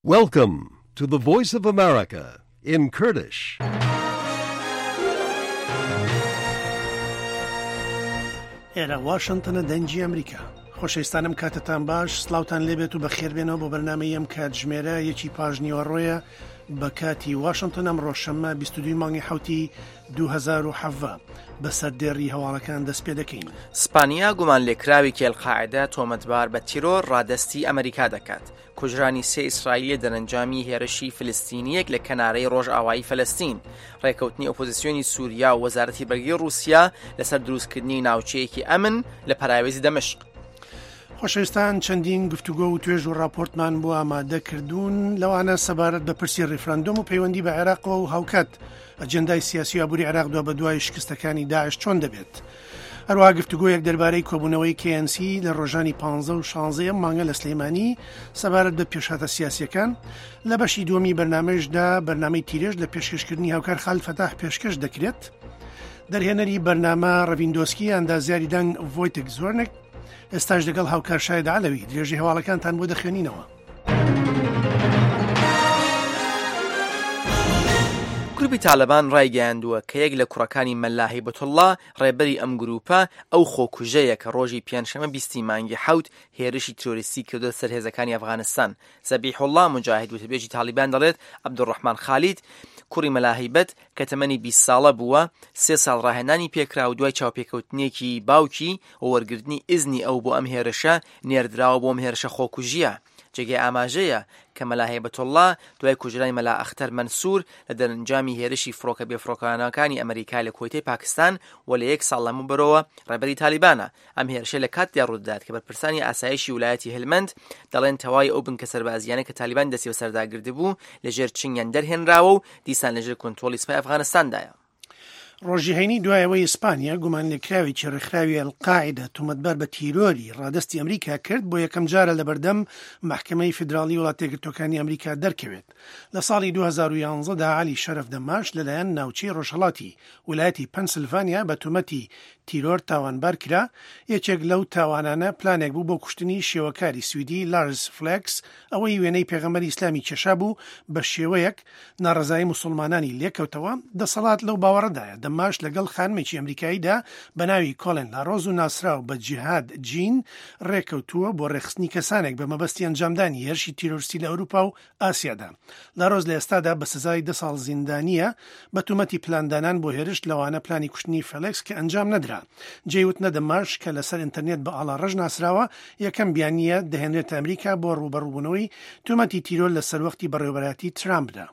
Welcome to the Voice of America in Kurdish. ئێرە واشنگتنە دەنجی ئەمریکا. خۆشەویستانم کاتتان باش، سلااوتان لێبێت و بەخێربێنەوە بۆ بەرنامەی ئەم کاتژمێرە یەکی پاژنیوەڕۆیە بە کاتی واشنگتن ئەم ڕۆژشەممە 22 مانگی حوتی 2017 بەسەر دێڕی هەواڵەکان دەست پێ دەکەین. سپانیا گومان لێکراوی کێڵقاعدە تۆمەتبار بە تیرۆر ڕادەستی ئەمریکا دەکات. کوژرانی سێ ئیسرائیلی دەرەنجامی هێرشی فلستینیەک لە کەنارەی ڕۆژئاوایی فەلەستین. ڕێکەوتنی ئۆپۆزیسیۆنی سووریا و وەزارەتی بەرگری رووسیا لەسەر دروستکردنی ناوچەیەکی ئەمن لە پەراوێزی دەمەشق. خۆشەویستان، چەندین گفتوگۆ و توێژ و راپۆرتمان بۆ ئامادە کردوون لەوانە سەبارەت بە پرسی ڕیفرەندۆم و پەیوەندی بە عێراقەوە و هاوکات ئەجەندای سیاسی و ئابووری عێراق دووە بە دوای شکستەکانی داعش چۆن دەبێت. هەروەها گفتوگۆیەک دەربارەی کۆبوونەوەی KNC لە ڕۆژانی 15 و 16 مانگە لە سلەیمانی سەبارەت بە پێشهاتە سیاسیەکان. لە بەشی دووەمی بەرنامەیەشدا بەرنامەی تیرێژ لە پێشکەشکردنی هاوکار خالد فەتاح پێشکەش دەکرێت. دەرهێنەری بەرنامە ڕەڤیندۆسکی ئەندازیاری دەنگ ڤۆیتێک زۆرنێک ئێستاش لەگەڵ هاوکار شاید عەلەوی درێژی هەواڵەکانتان بۆ دەخوێنینەوە. گروپی تالەبان ڕایگەیاندووە کە یەک لە کوڕەکانی مەلا هەیبەتوڵڵا ڕێبەری ئەم گروپە ئەو خۆکوژەیە کە ڕۆژی پێنجشەمە 20 مانگی حوت هێرشی تۆریستی کردوە سەر هێزەکانی ئەفغانستان. زەبیحوڵڵا مجاهید وتەبێژی تالیبان دەڵێت عەبدوڕەحمان خالید کوڕی مەلا هەیبەت کە تەمەنی 20 ساڵە بووە 3 ساڵ ڕاهێنانی پێکرا و دوای چاوپێکەوتنێکی باوکی و وەرگرتنی ئیزنی ئەو بۆ ئەم هێرشە نێردراوە بۆ ئەم هێرشە خۆکوژیە. جێگەی ئاماژەیە کە مەلا هەیبەتوڵڵا دوای کوژرانی مەلا ئەختەر مەنسوور لە دەرەنجامی هێرشی فڕۆکە بێفڕۆکانەکانی ئەمریکا لە کۆیتەی پاکستان و لە 1 ساڵ لەموو بەرەوە ڕێبەری تالیبانە. ئەم هێرشە لە کاتدا ڕوودات کە بەرپرسانی ئاسایشی ویلایەتی هەلمەند دەڵێن تەواوی ئەو بنکە سەربازیانە کە تالیبان دەستی بەسەرداگرت بوو لەژێر چنگیان دەرهێنراوە و دیسان لەژێر کۆنتڕۆڵی سوپای ئەفغانستاندایە. ڕۆژی هەینی دوایەوەی ئیسپانیا گومان لێکراوێکی ڕێکخراوی ئەلقاعیدە تۆمەتبار بە تیرۆری ڕادەستی ئەمریکا کرد بۆ یەکەم جارە لە بەردەم مەحکەمەی فیدراڵی وڵاتە یەکگرتووەکانی ئەمریکا دەرکەوێت. لە ساڵی 2011 دا عەلی شەرەف دەماش لەلایەن ناوچەی ڕۆژهەڵاتی ویلایەتی پەنسیلڤانیا بە تومەتی تیرۆر تاوانبار کرا. یەکێک لەو تاوانانە پلانێک بوو بۆ کوشتنی شێوەکاری سویدی لارس فلێکس ئەوەی وێنەی پێغەمبەری ئیسلامی کێشا بوو بە شێوەیەک ناڕەزایی موسڵمانانی لێکەوتەوە. دەسەڵات لەو باوەڕەدایە دەماش لەگەڵ خانمێکی ئەمریکاییدا بە ناوی کۆلن لاڕۆز و ناسراو بە جیهاد جین ڕێکەوتووە بۆ ڕێخستنی کەسانێک بە مەبەستی ئەنجامدانی هێرشی تیرۆریستی لە ئەوروپا و ئاسیادا. لاڕۆز لە ئێستادا بە سزای 2 ساڵ زیندانیە بە تومەتی پلاندانان بۆ هێرش لەوانە پلانی کوشتنی فەلێکس کە ئەنجام نەدرا. جێوتنە دەماش کە لەسەر ئینتەرنێت بە ئاڵاڕژ ناسراوە یەکەم بیانیە دەهێنرێت ئەمریکا بۆ ڕوبەڕووبوونەوەی تومەتی تیرۆر لە سەروەختی بەڕێوەبەرەتی ترامپدا.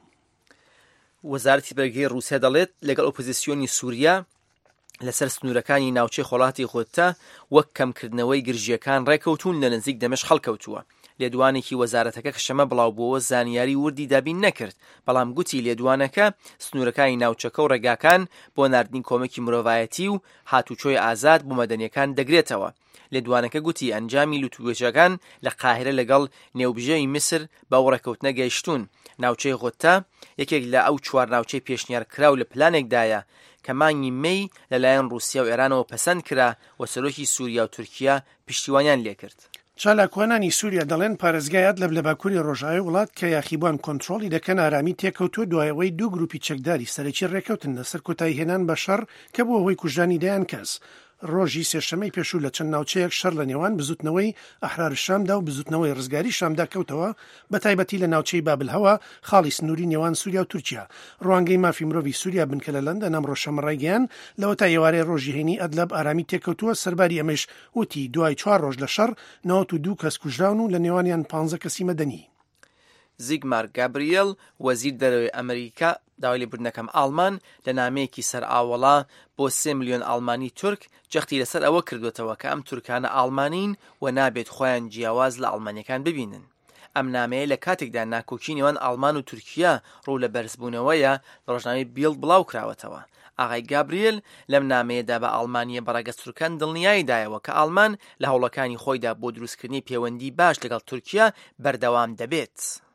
وەزارەتی بەرگری رووسیا دەڵێت لەگەڵ ئۆپۆزیسیۆنی سووریا لەسەر سنوورەکانی ناوچەی خۆڵاتی خۆتە وەک کەمکردنەوەی گرژیەکان ڕێکەوتون لە نزیک دەمەشق خەڵکەوتووە. لێدوانێکی وەزارەتەکە کەشەمە بڵاوبووەوە زانیاری وردی دابین نەکرد، بەڵام گوتی لێدوانەکە سنوورەکانی ناوچەکە و ڕێگاکان بۆ ناردنی کۆمەکی مرۆڤایەتی و هاتوچۆی ئازاد بۆ مەدەنیەکان دەگرێتەوە. لێدوانەکە گوتی ئەنجامی لوتوێژەکان لە قاهرە لەگەڵ نێوبژێی میسر بە ئەو ڕێکەوتنە گەیشتون. ناوچەی غۆتا یەکێک لە ئەو 4 ناوچەی پێشنیارکراو لە پلانێکدایە کە مانگی مەی لەلایەن رووسیا و ئێرانەوە پەسەند کرا و سەرۆکی سووریا و تورکیا پشتیوانیان لێکرد. چالاکوانانی سووریا دەڵێن پارێزگایەت لە باکووری ڕۆژاوی وڵات کە یاخیبوان کۆنتڕۆڵی دەکەن ئارامی تێکەوتووە دوایەوەی 2 گروپی چەکداری سەرەکی ڕێکەوتن لەسەر کۆتایی هێنان بە شەڕ کە بووە هۆی کوژانی دەیان کەس. ڕۆژی سێشەمەی پێشوو لە چەند ناوچەیەک شەڕ لە نێوان بزوتنەوەی ئەحرار شامدا و بزوتنەوەی ڕزگاری شامدا کەوتەوە، بە تایبەتی لە ناوچەی بابلهەوە خاڵی سنووری نێوان سووریا و تورکیا. ڕوانگەی مافی مرۆڤی سووریا بنکە لە لەندەن ئەمڕۆ شەمە ڕایگەیاند لەوە تا ئێوارەی ڕۆژی هەینی ئەدلب ئارامی تێکەوتووە. سەرباری ئەمەش وتی دوای 4 ڕۆژ لە شەڕ 92 کەس کوژراون و لە نێوانیان 15 کەسی مەدەنی. زیگمار گابریێل وەزیر دەرەوەی ئەمریکا داوای لێبوردنەکەم ئاڵمان لە نامەیەکی سەر ئاوەڵا بۆ 3 ملیۆن ئاڵمانی تورک جەختی لەسەر ئەوە کردوێتەوە کە ئەم تورکانە ئاڵمانین و نابێت خۆیان جیاواز لە ئاڵمانیەکان ببینن. ئەم نامەیە لە کاتێکدا ناکۆکی نێوان ئاڵمان و تورکیا ڕوو لە بەرزبوونەوەیە لە ڕۆژنامەی بیڵد بڵاو کراوەتەوە. ئاغای گابریێل لەم نامەیەدا بە ئاڵمانیە بەڕێگە تورکان دڵنیایی دایەوە کە ئاڵمان لە هەوڵەکانی خۆیدا بۆ دروستکردنی پەیوەندی باش لەگەڵ تورکیا بەردەوام دەبێت.